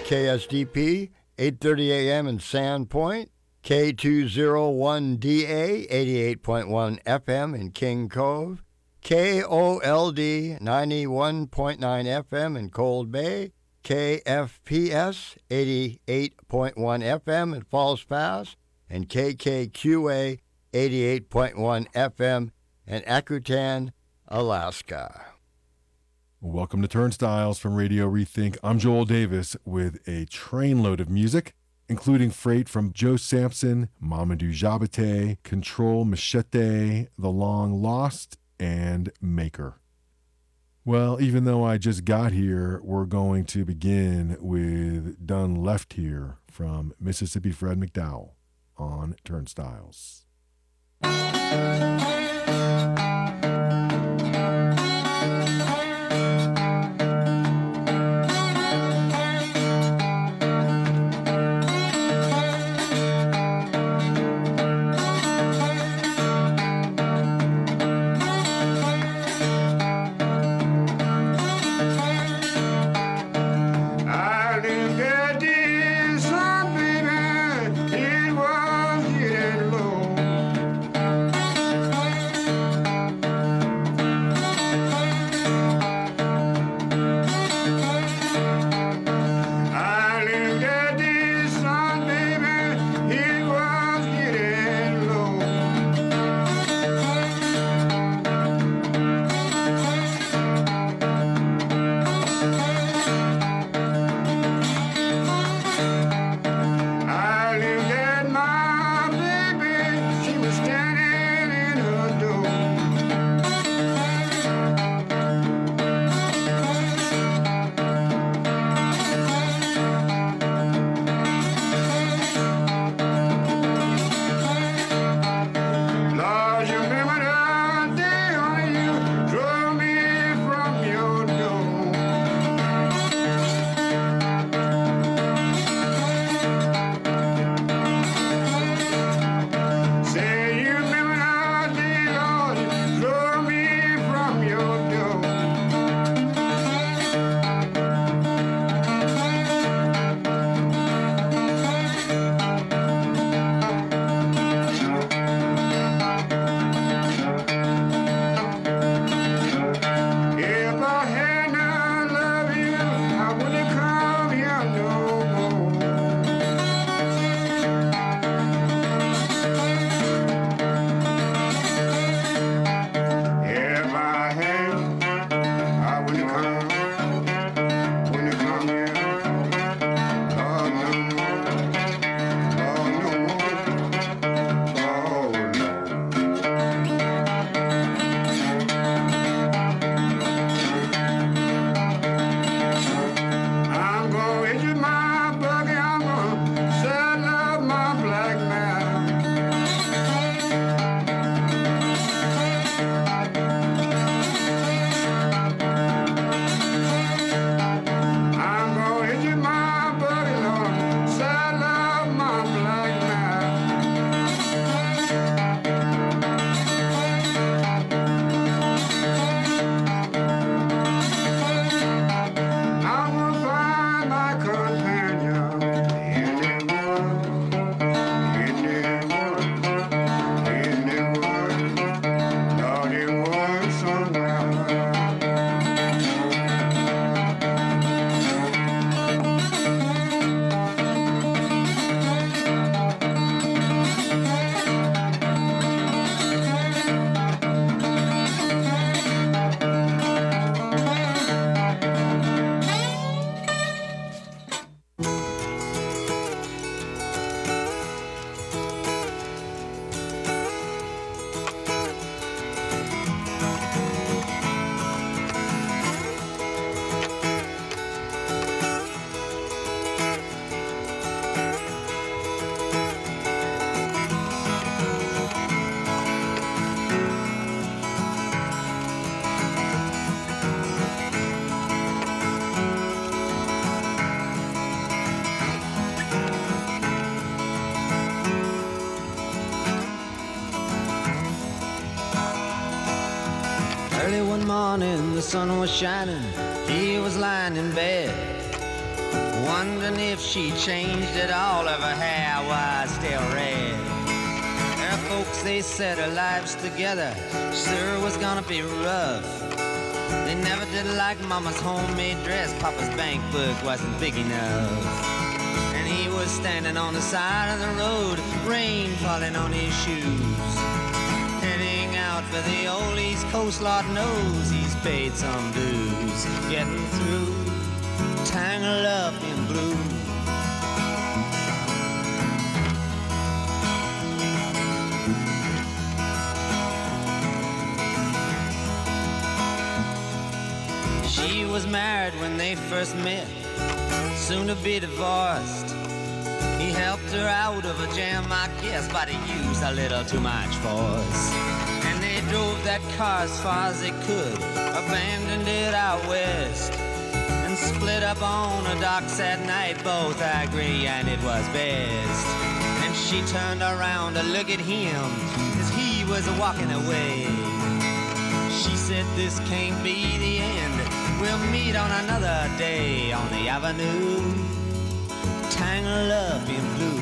KSDP, 8:30 a.m. in Sandpoint, K201DA, 88.1 FM in King Cove, KOLD, 91.9 FM in Cold Bay, KFPS, 88.1 FM in Falls Pass, and KKQA, 88.1 FM in Akutan, Alaska. Welcome to Turnstiles from Radio Rethink. I'm Joel Davis with a trainload of music, including freight from Joe Sampson, Mamadou Diabaté, Control Machete, The Long Lost, and Maker. Well, even though I just got here, we're going to begin with Done Left Here from Mississippi Fred McDowell on Turnstiles. Early one morning, the sun was shining. He was lying in bed, wondering if she changed it all, if her hair was still red. Her folks, they said her lives together sure was gonna be rough. They never did like Mama's homemade dress, Papa's bank book wasn't big enough. And he was standing on the side of the road, rain falling on his shoes. Heading out for the old East Coast, Lord knows he's paid some dues. Getting through, tangled up in blue. She was married when they first met, soon to be divorced. He helped her out of a jam, I guess, but he used a little too much force. And they drove that car as far as they could, abandoned it out west, and split up on the docks at night. Both agree, and it was best. And she turned around to look at him as he was walking away. She said, this can't be the end. We'll meet on another day on the avenue, tangled up in blue.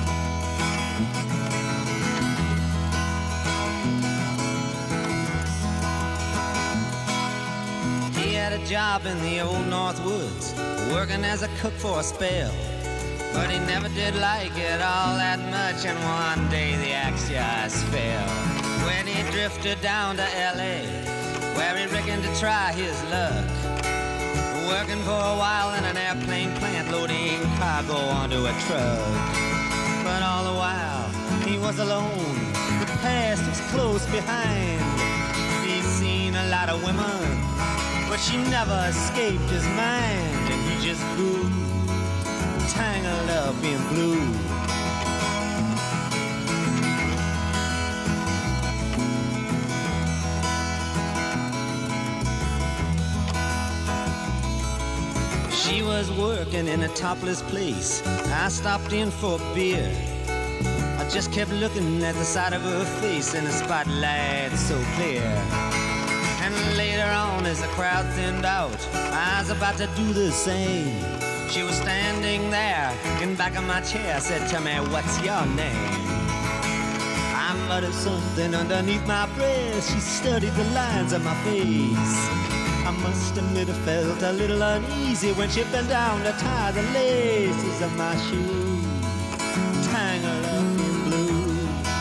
He had a job in the old North Woods, working as a cook for a spell. But he never did like it all that much, and one day the axe just fell. When he drifted down to L.A., where he reckoned to try his luck, working for a while in an airplane plant, loading cargo onto a truck. But all the while, he was alone. The past was close behind. He's seen a lot of women, but she never escaped his mind. And he just grew tangled up in blue. She was working in a topless place. I stopped in for a beer. I just kept looking at the side of her face in the spotlight so clear. And later on, as the crowd thinned out, I was about to do the same. She was standing there in back of my chair, said, tell me, what's your name? I muttered something underneath my breath. She studied the lines of my face. I must admit I felt a little uneasy when she bent down to tie the laces of my shoes, tangled up in blue.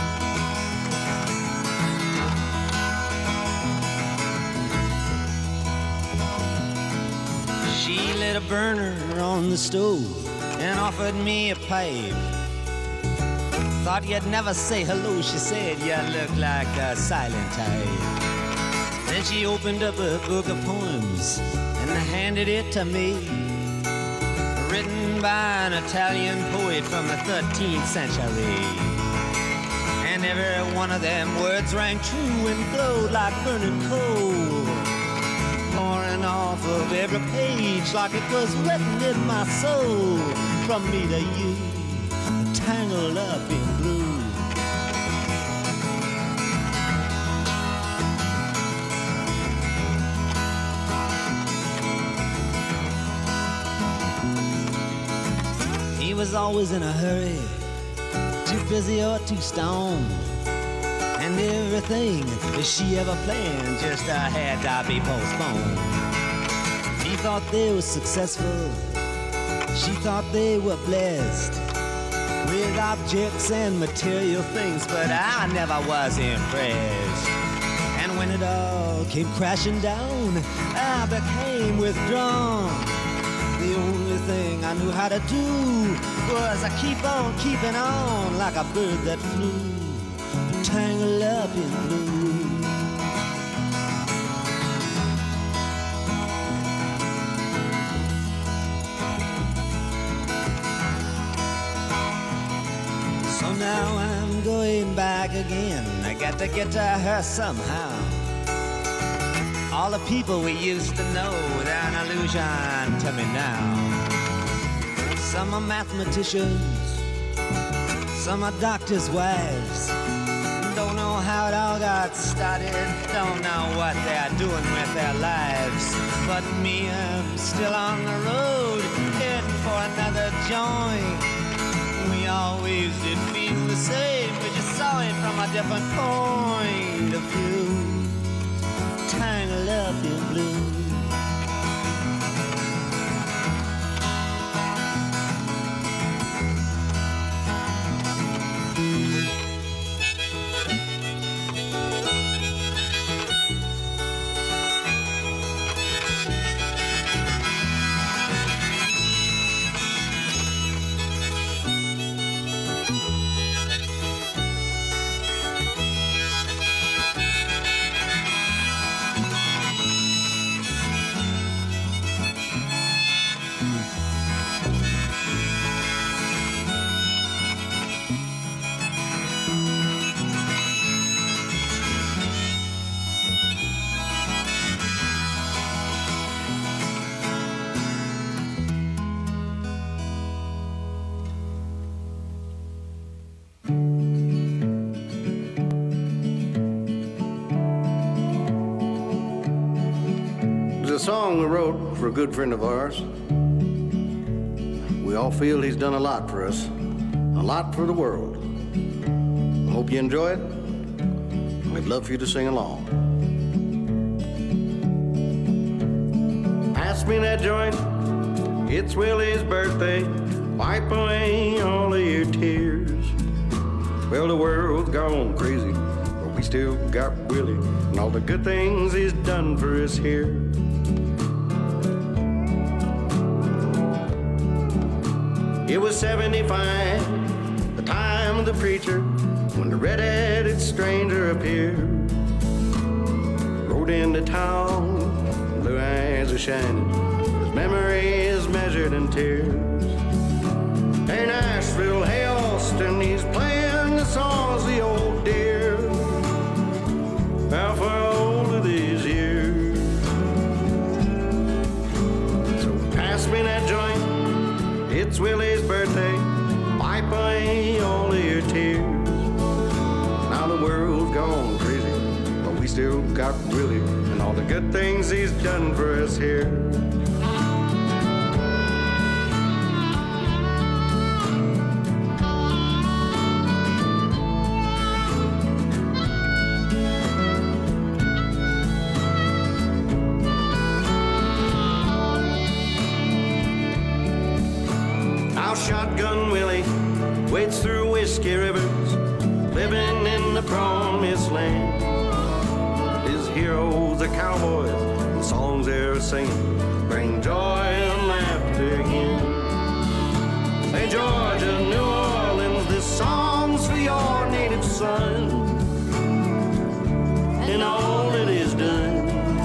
She lit a burner on the stove and offered me a pipe. Thought you'd never say hello, she said, you look like a silent type. Then she opened up a book of poems and handed it to me, written by an Italian poet from the 13th century. And every one of them words rang true and glowed like burning coal, pouring off of every page like it was written in my soul. From me to you, tangled up in blue. He was always in a hurry, too busy or too stoned, and everything that she ever planned just had to be postponed. He thought they were successful, she thought they were blessed with objects and material things, but I never was impressed. And when it all came crashing down, I became withdrawn. The only thing I knew how to do was I keep on keeping on like a bird that flew, tangled up in blue. So now I'm going back again. I got to get to her somehow. All the people we used to know, they're an illusion to me now. Some are mathematicians, some are doctors' wives. Don't know how it all got started, don't know what they're doing with their lives. But me, I'm still on the road, heading for joint. We always did feel the same, we just saw it from a different point of view. Tangled up in blue. There's a song we wrote for a good friend of ours. We all feel he's done a lot for us, a lot for the world. I hope you enjoy it. I'd love for you to sing along. Pass me that joint, it's Willie's birthday. Wipe away all of your tears. Well, the world's gone crazy, but we still got Willie and all the good things he's done for us here. It was 75, the time of the preacher, when the red-headed stranger appeared. Rode into town, blue eyes are shining, his memory is measured in tears. Hey Nashville, hey Austin, he's playing the songs of the old dear. How far old are these years? So pass me that joint, it's Willie's birthday, wipe away all of your tears. Now the world's gone crazy, but we still got Willie and all the good things he's done for us here. Shotgun Willie wades through whiskey rivers, living in the promised land. His heroes are cowboys, the songs they're singing bring joy and laughter again. Hey Georgia, New Orleans, this song's for your native son and all that is done.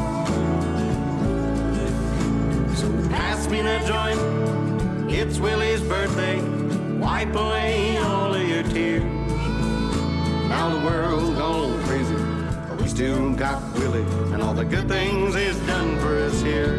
So pass me that joint, it's Willie's birthday, wipe away all of your tears. Now the world's gone crazy, but we still got Willie and all the good things he's done for us here.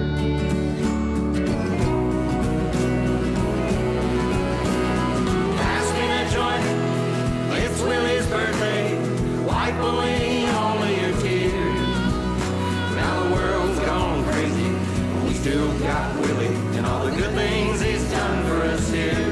Pass me that joint, it's Willie's birthday, wipe away all of your tears. Now the world's gone crazy, but we still got Willie and all the good things he's done for us here.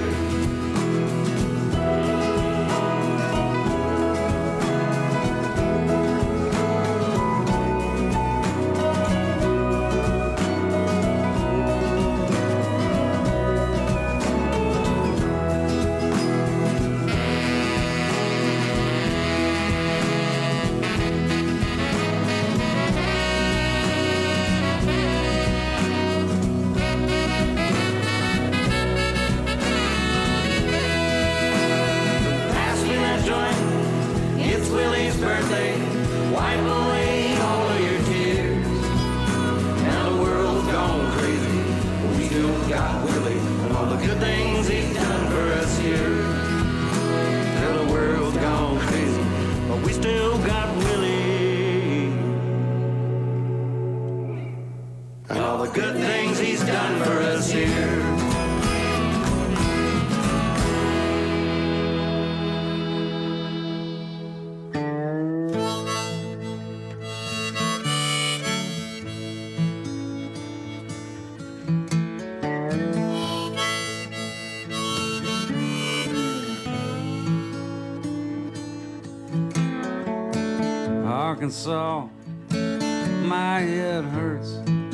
Arkansas, my head hurts.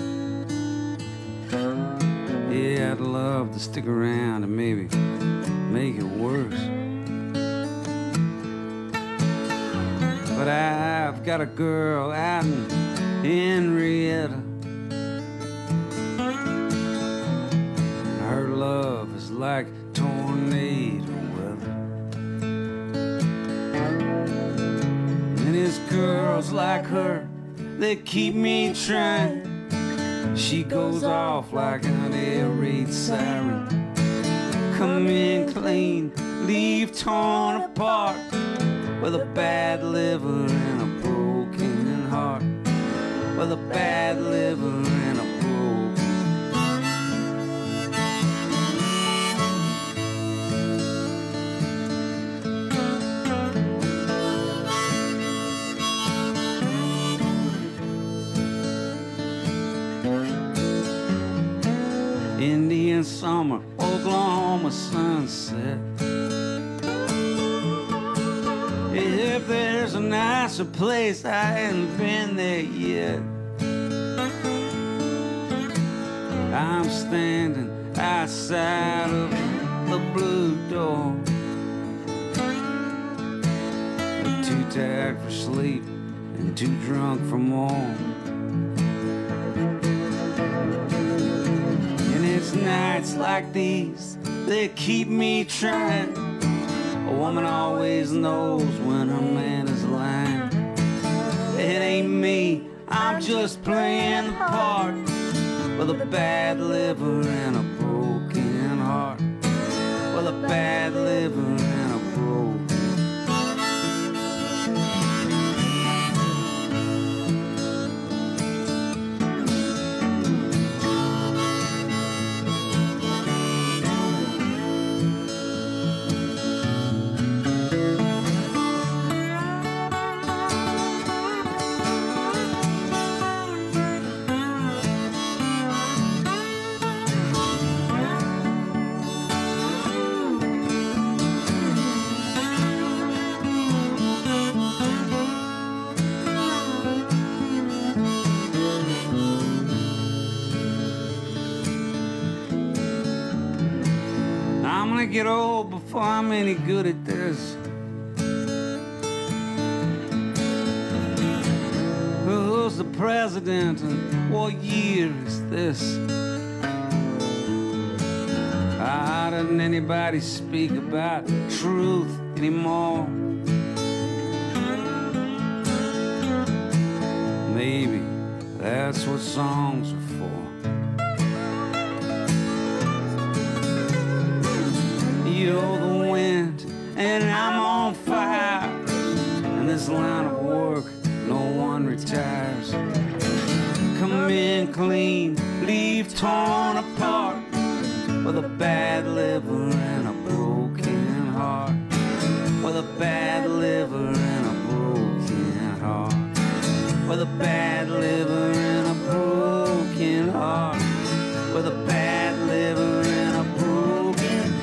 Yeah, I'd love to stick around and maybe make it worse. But I've got a girl out in Henrietta. Her love is like tornado weather. And it's girls like her that keep me trying. She goes off like an air raid siren. Come in clean, leave torn apart, with a bad liver and a broken heart. With a bad liver and a Indian summer, Oklahoma sunset. If there's a nicer place, I hadn't been there yet. I'm standing outside of the blue door, too tired for sleep and too drunk for more. It's nights like these that keep me trying. A woman always knows when her man is lying. It ain't me, I'm just playing the part, with a bad liver and a broken heart. With a bad liver and a broken. Get old before I'm any good at this. Who's the president and what year is this? How doesn't anybody speak about truth anymore? Maybe that's what songs are for. You're the wind and I'm on fire. In this line of work, no one retires. Come in clean, leave torn apart, with a bad liver and a broken heart. With a bad liver and a broken heart. With a bad liver and a broken heart. With a bad liver and a broken.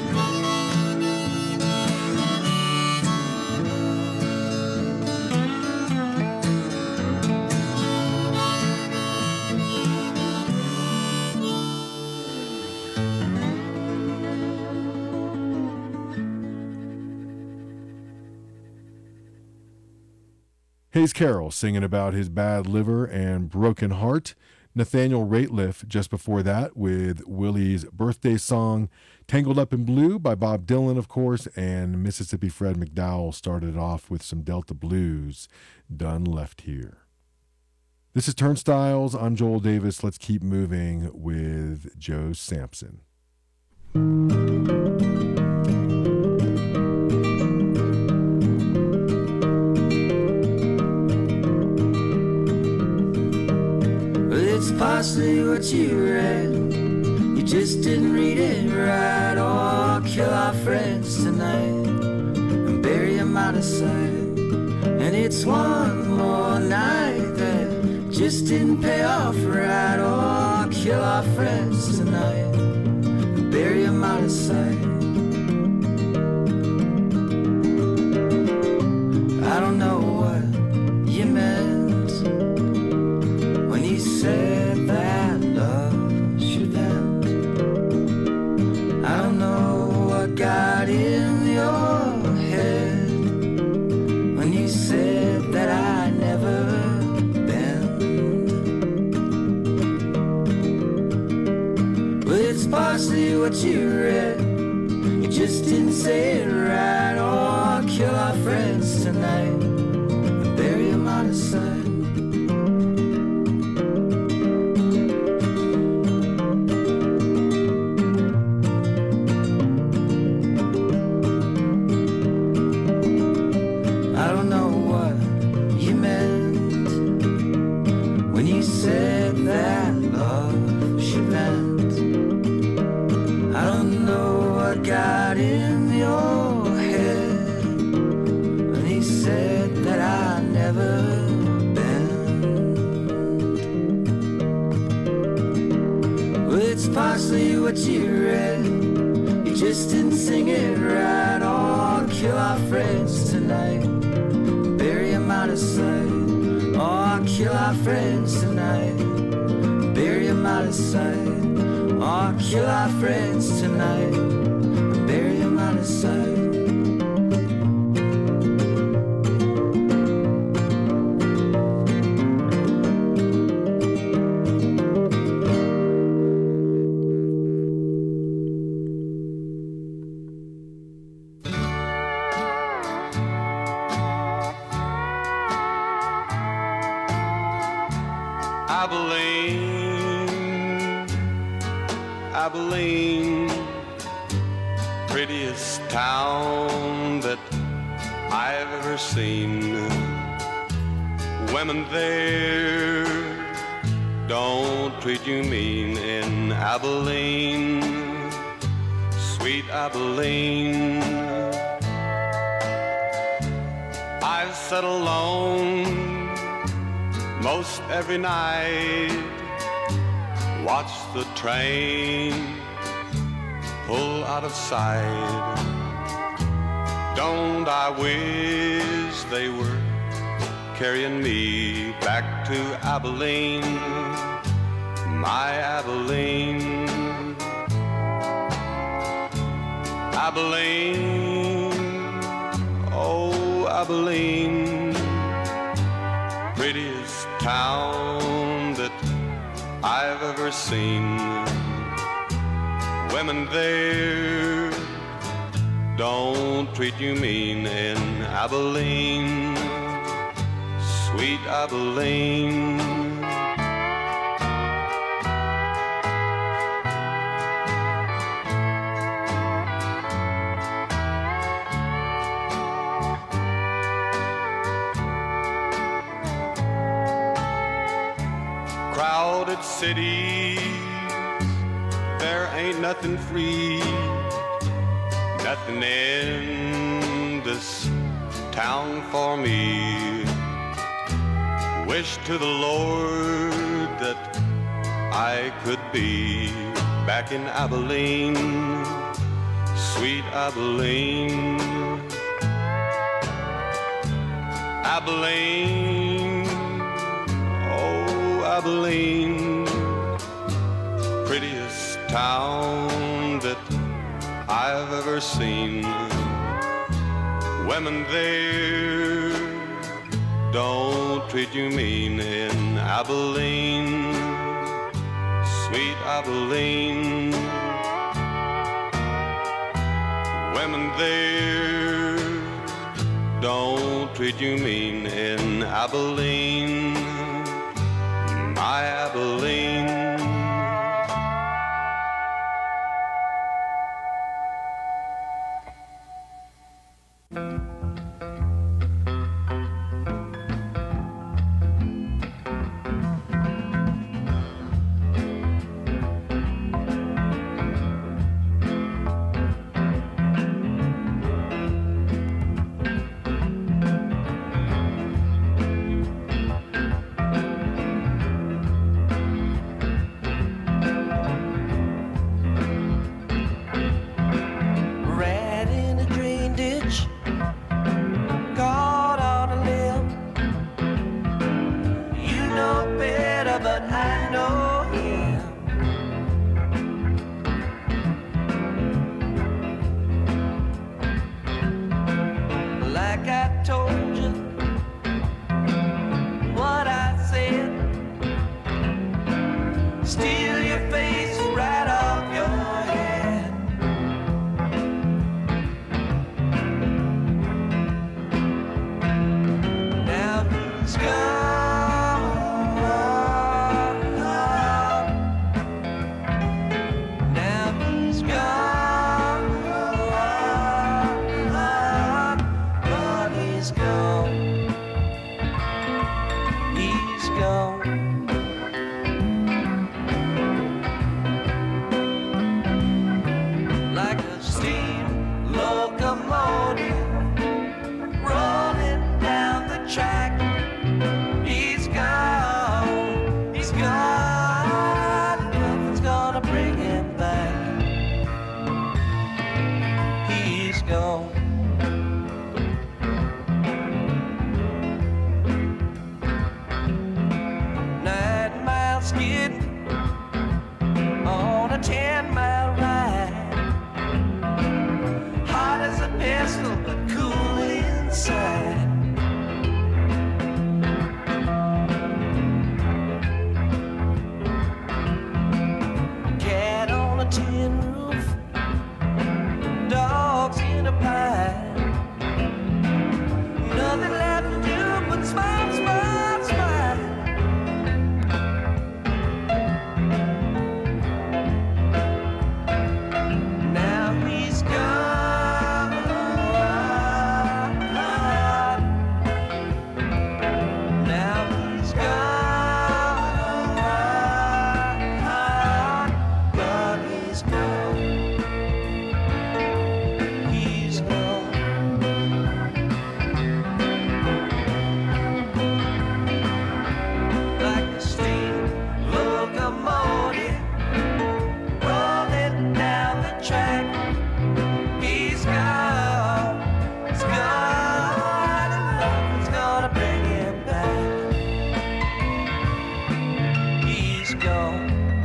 Hayes Carroll singing about his bad liver and broken heart. Nathaniel Rateliff just before that with Willie's birthday song, Tangled Up in Blue by Bob Dylan, of course, and Mississippi Fred McDowell started off with some Delta Blues, Done Left Here. This is Turnstiles. I'm Joel Davis. Let's keep moving with Joe Sampson. It's possibly what you read, you just didn't read it right. Or kill our friends tonight and bury them out of sight. And it's one more night that just didn't pay off right. Or kill our friends tonight and bury them out of sight. I don't know what you meant, you read. You just didn't say it right. Oh, kill our friends tonight and bury them out of sight. I don't know what you meant when you said that love should end. I don't know what got in your head when he said that I never bend. Well, it's partially what you read. You just didn't sing it right. Oh, kill our friends tonight, bury them out of sight. Oh, kill our friends tonight, bury them out of sight. Oh, kill our friends tonight, bury them out of sight. Abilene, prettiest town that I've ever seen. Women there don't treat you mean in Abilene, sweet Abilene. I've sat alone most every night, watch the train pull out of sight. Don't I wish they were carrying me back to Abilene, my Abilene. Abilene, oh Abilene, prettiest town that I've ever seen. Women there don't treat you mean in Abilene, sweet Abilene. Crowded cities, there ain't nothing free, nothing in this town for me. Wish to the Lord that I could be back in Abilene, sweet Abilene. Abilene, oh Abilene, prettiest town that I've ever seen. Women there don't treat you mean in Abilene, sweet Abilene. Women there don't treat you mean in Abilene, my Abilene. locomotive rolling down the track. He's gone, he's gone, nothing's gonna bring him back. He's gone. 9 miles skid on a 10-mile ride. Hot as a pistol, but cool inside. Cat on a tin roof, dogs in a pie. Nothing left to do but smile, smile, smile. Now he's gone. Now he's gone. But he's gone. He's gone. Like a steam locomotive rolling down the track. He's gone, he's gone, and nothing's gonna bring him back. He's gone.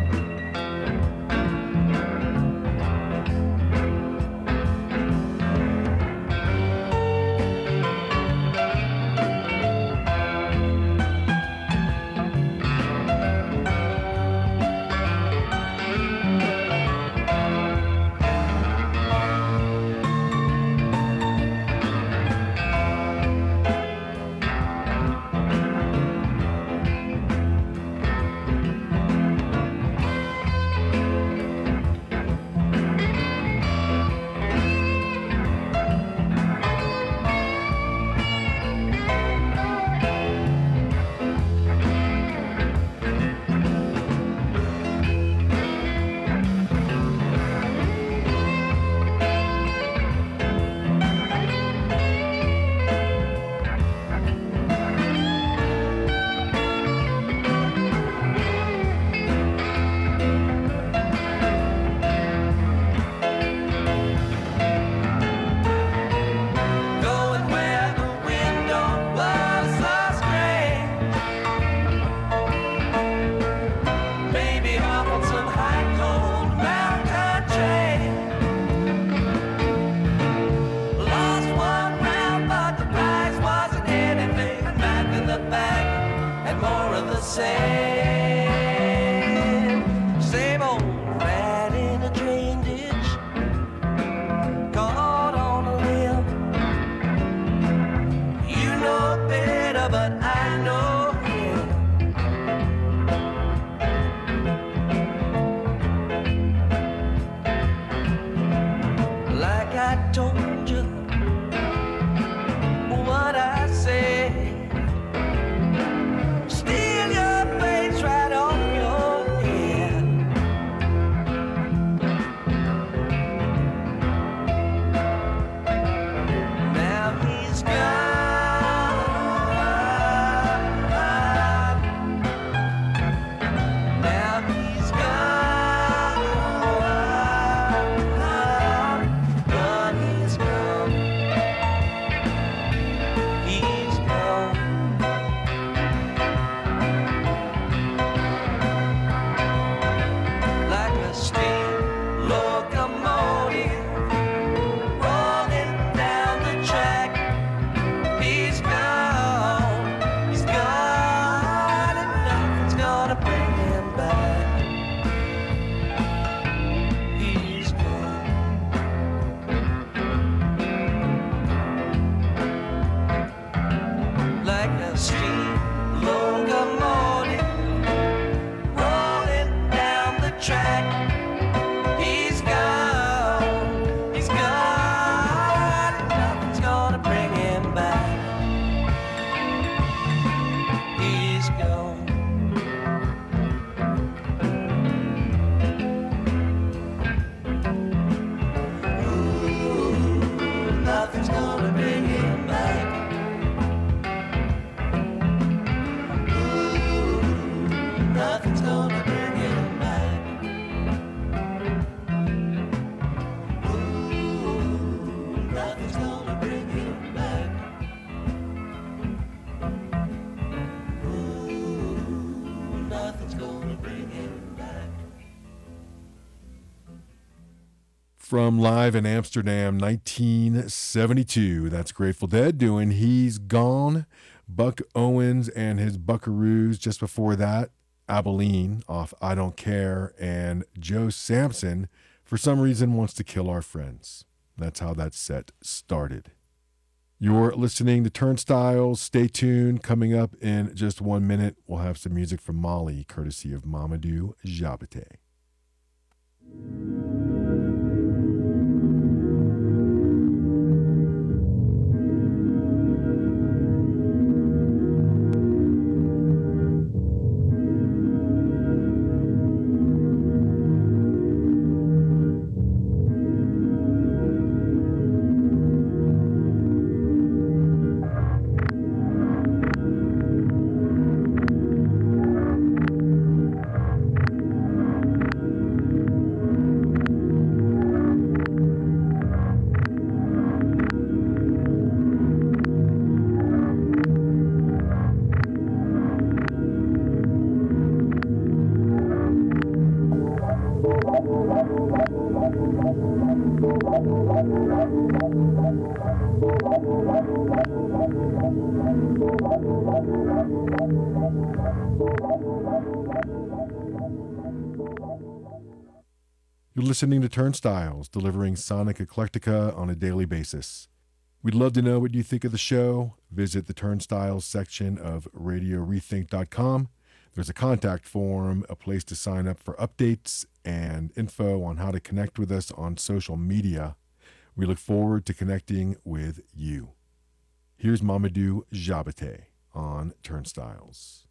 Going where the wind don't blow so strange. Maybe hop on some high cold mountain train. Lost one round, but the prize wasn't anything. Back in the back, and more of the same. Same old rat in a drain ditch, caught on a limb. You know better, but I know him. Like I told you what I said. Steal your face right on your head. Now he's gone. Now he's gone. But he's from Live in Amsterdam, 1972. That's Grateful Dead doing He's Gone. Buck Owens and his Buckaroos. Just before that, Abilene off I Don't Care. And Joe Sampson, for some reason, wants to kill our friends. That's how that set started. You're listening to Turnstiles. Stay tuned. Coming up in just 1 minute, we'll have some music from Mali, courtesy of Mamadou Diabaté. You're listening to Turnstiles, delivering sonic eclectica on a daily basis. We'd love to know what you think of the show. Visit the Turnstiles section of RadioRethink.com. There's a contact form, a place to sign up for updates, and info on how to connect with us on social media. We look forward to connecting with you. Here's Mamadou Diabaté on Turnstiles.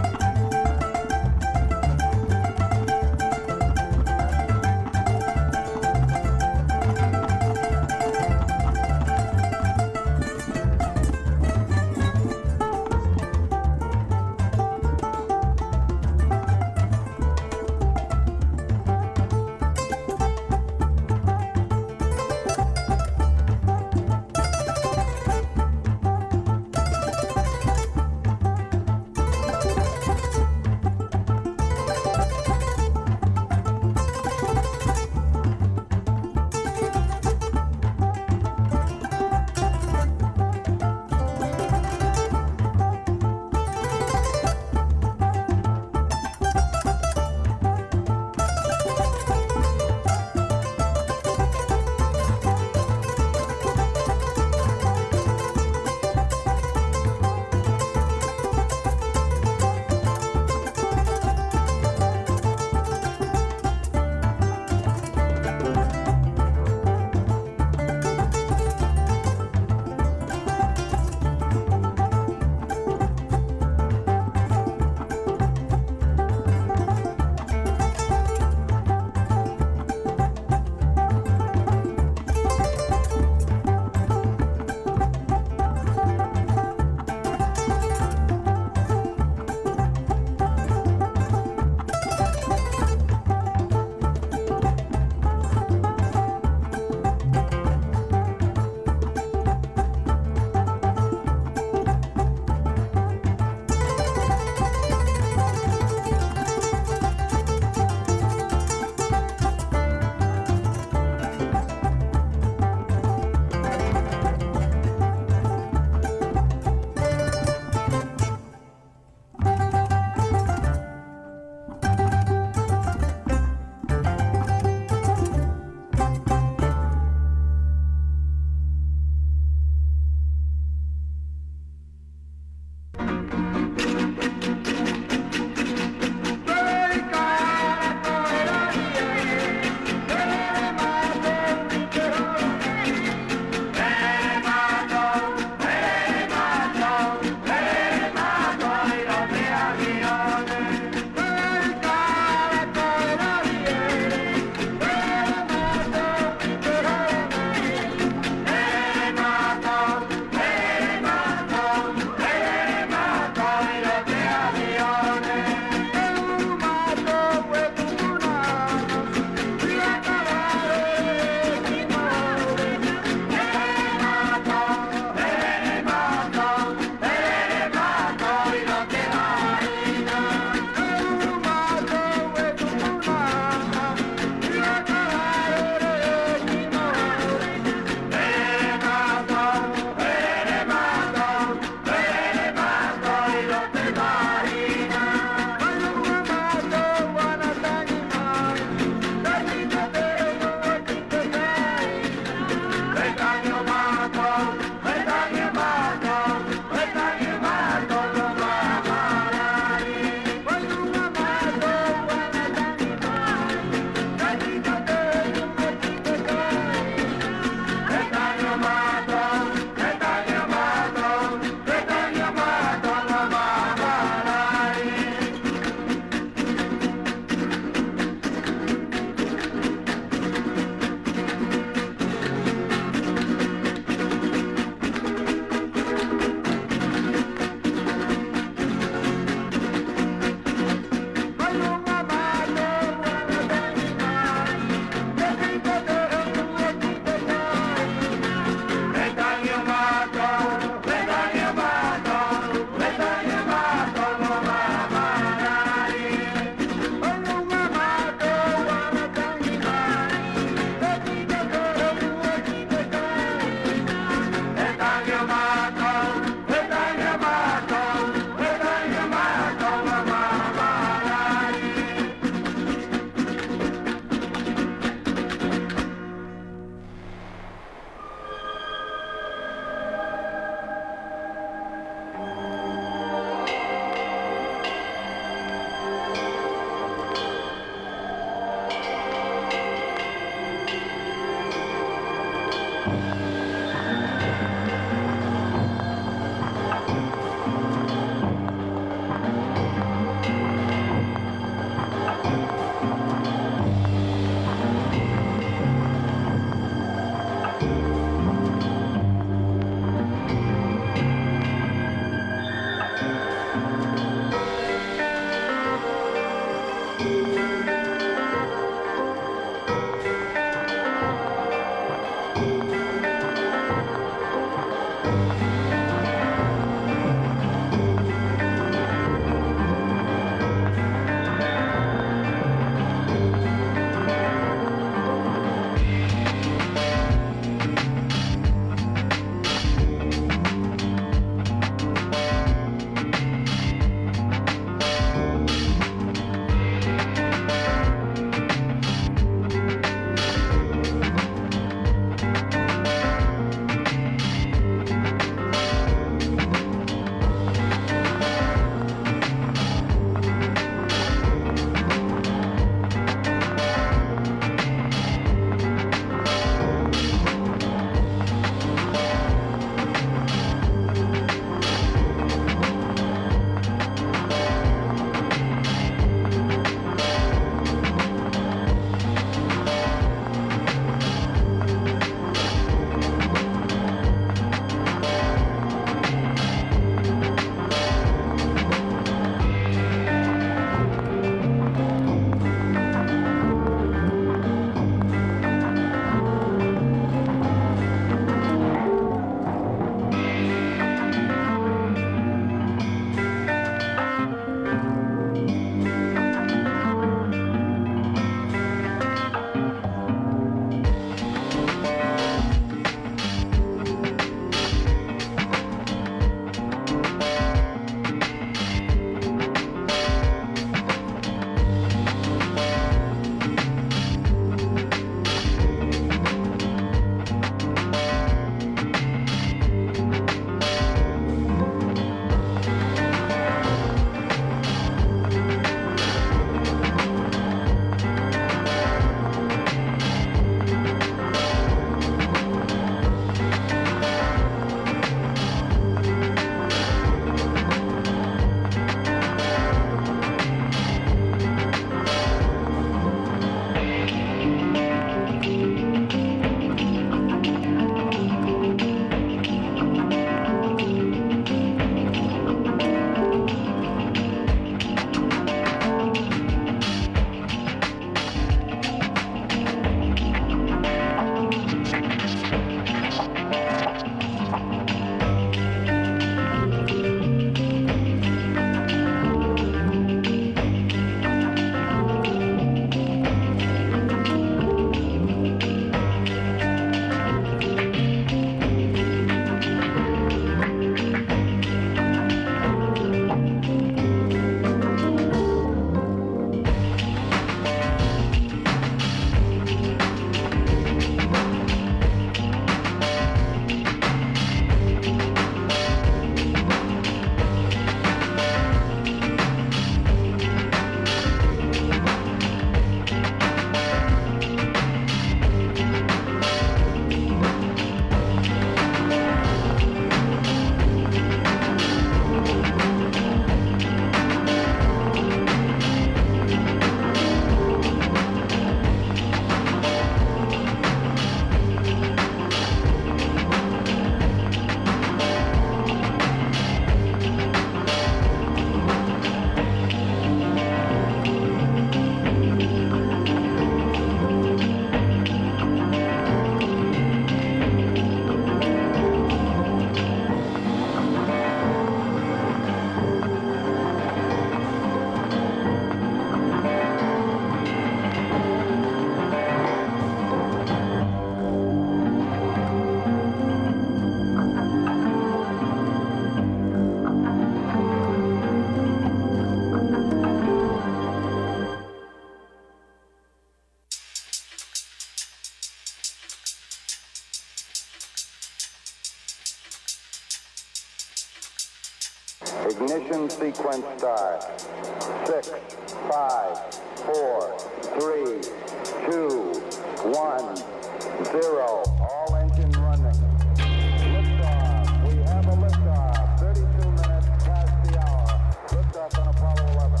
Ignition sequence start. 6, 5, 4, 3, 2, 1, 0. All engine running. Liftoff. We have a liftoff. 32 minutes past the hour. Liftoff on Apollo 11.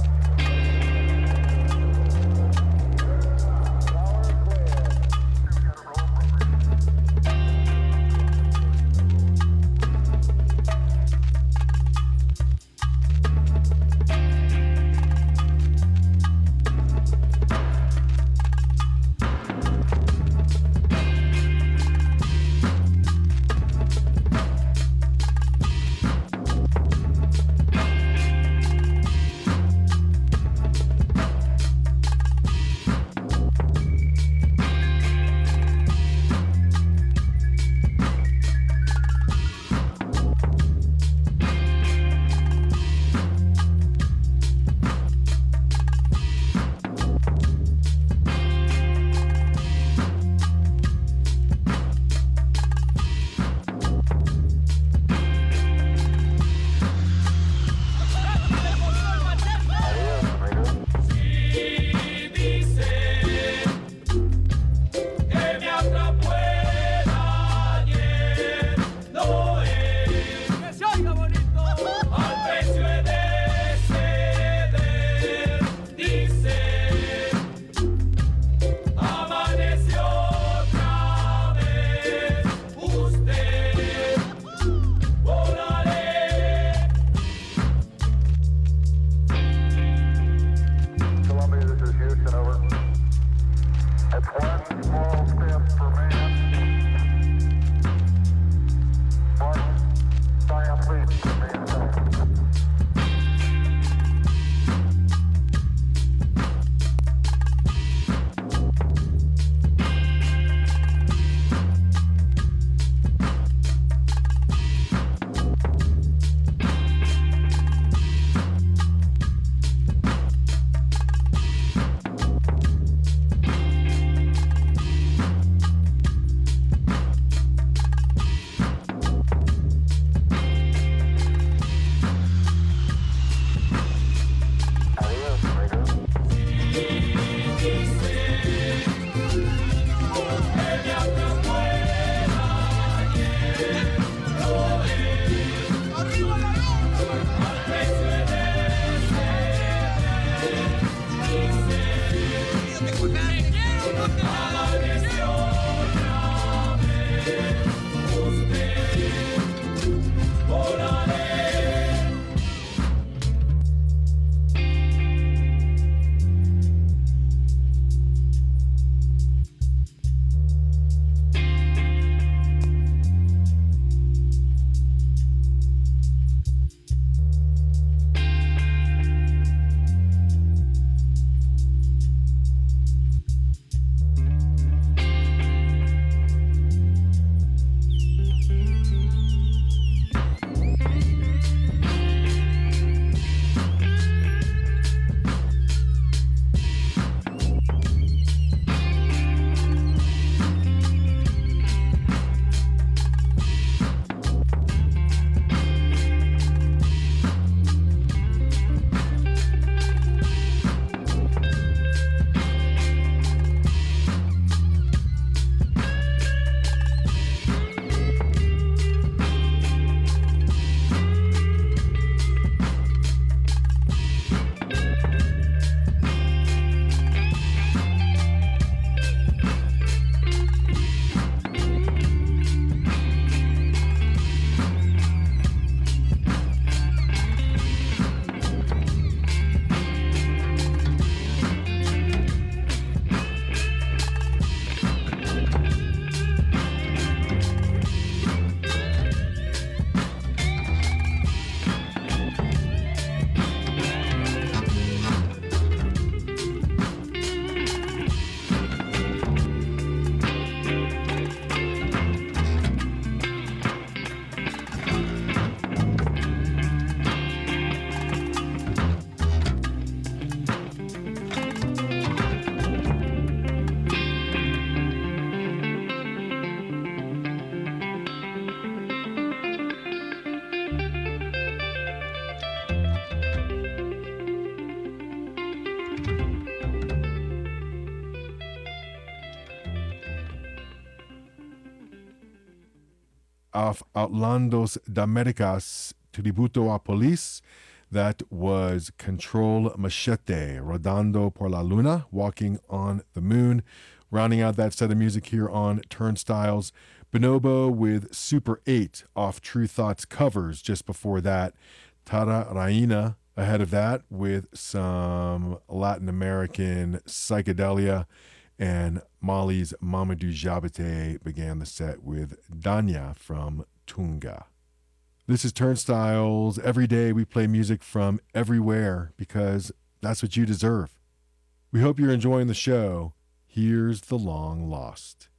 auf Outlandos d'Americas Tributo a Police. That was Control Machete, Rodando por la Luna, Walking on the Moon. Rounding out that set of music here on Turnstiles, Bonobo with Super 8 off True Thoughts Covers. Just before that, Tara Raina ahead of that with some Latin American psychedelia. And Mali's Mamadou Diabaté began the set with Danya from Tunga. This is Turnstiles. Every day we play music from everywhere because that's what you deserve. We hope you're enjoying the show. Here's The Long Lost.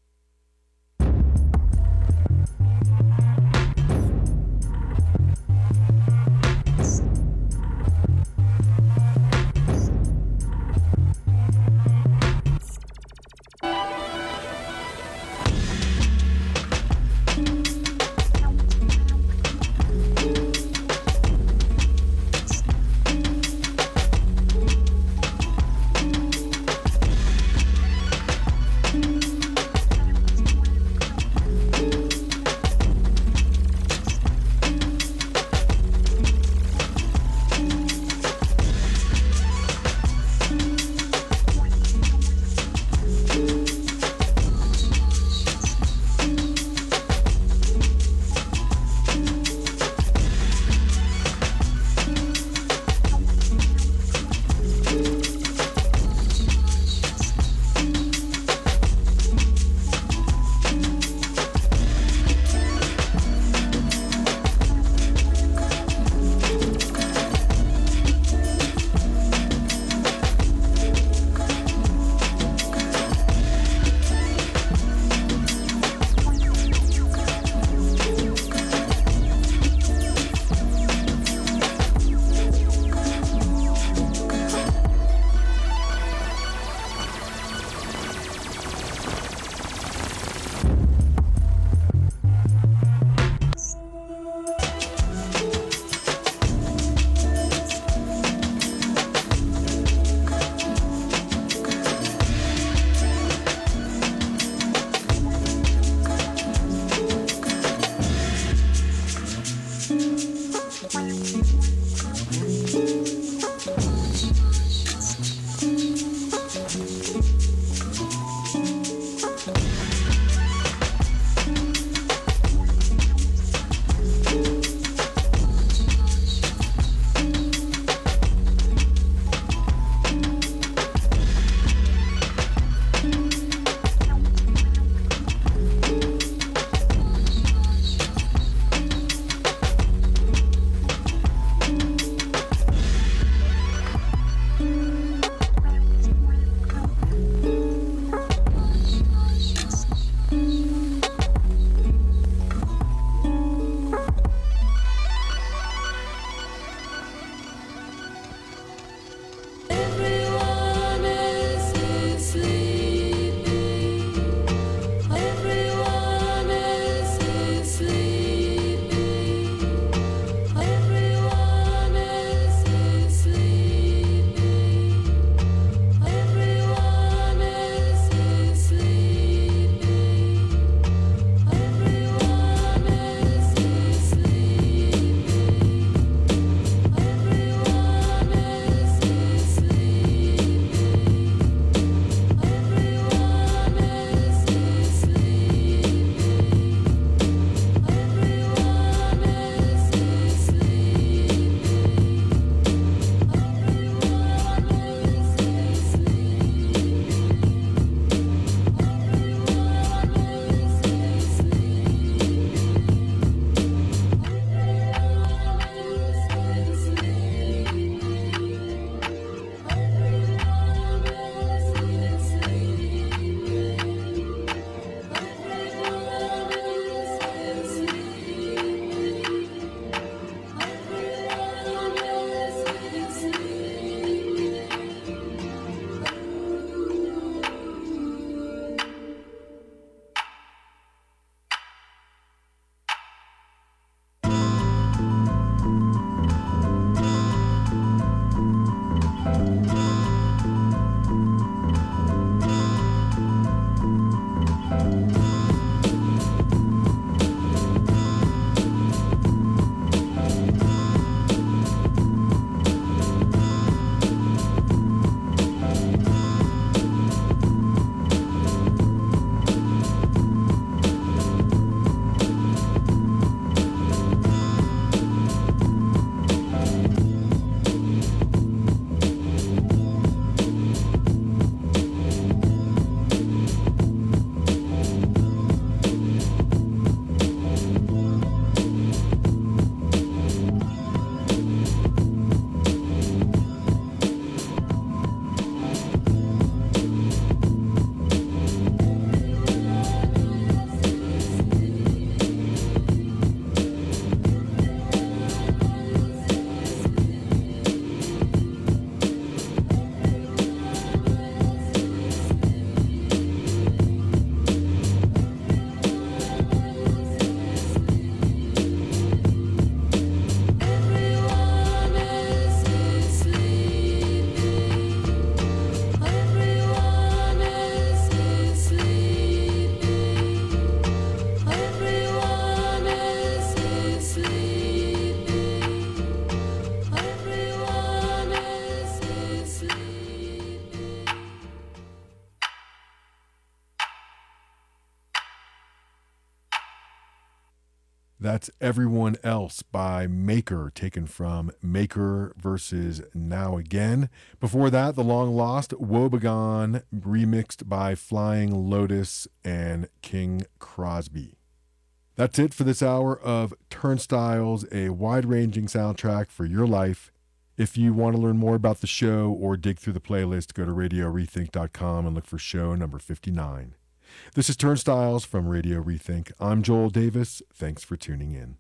That's Everyone Else by Maker, taken from Maker versus Now Again. Before that, The Long Lost, Woebegone, remixed by Flying Lotus and King Crosby. That's it for this hour of Turnstiles, a wide-ranging soundtrack for your life. If you want to learn more about the show or dig through the playlist, go to RadioRethink.com and look for show number 59. This is Turnstiles from Radio Rethink. I'm Joel Davis. Thanks for tuning in.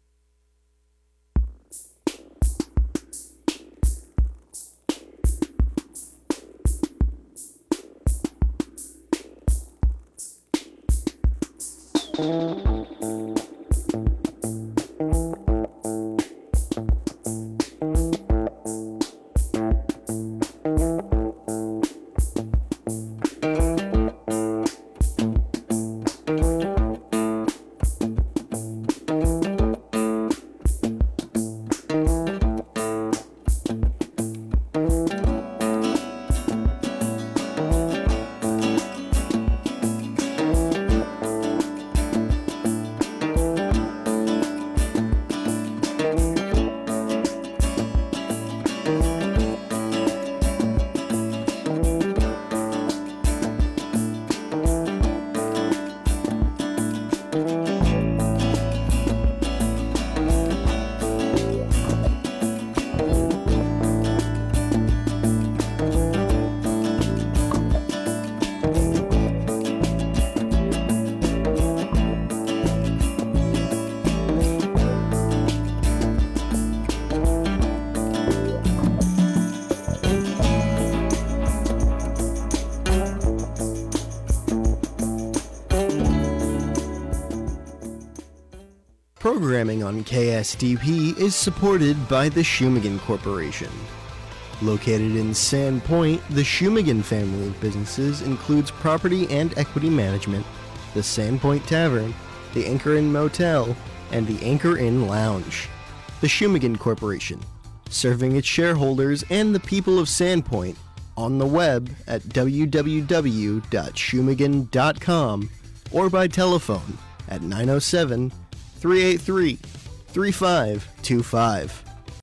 Programming on KSDP is supported by the Shumagan Corporation. Located in Sandpoint, the Shumagan family of businesses includes property and equity management, the Sandpoint Tavern, the Anchor Inn Motel, and the Anchor Inn Lounge. The Shumagan Corporation, serving its shareholders and the people of Sandpoint on the web at www.shumagan.com or by telephone at 907-383-3525.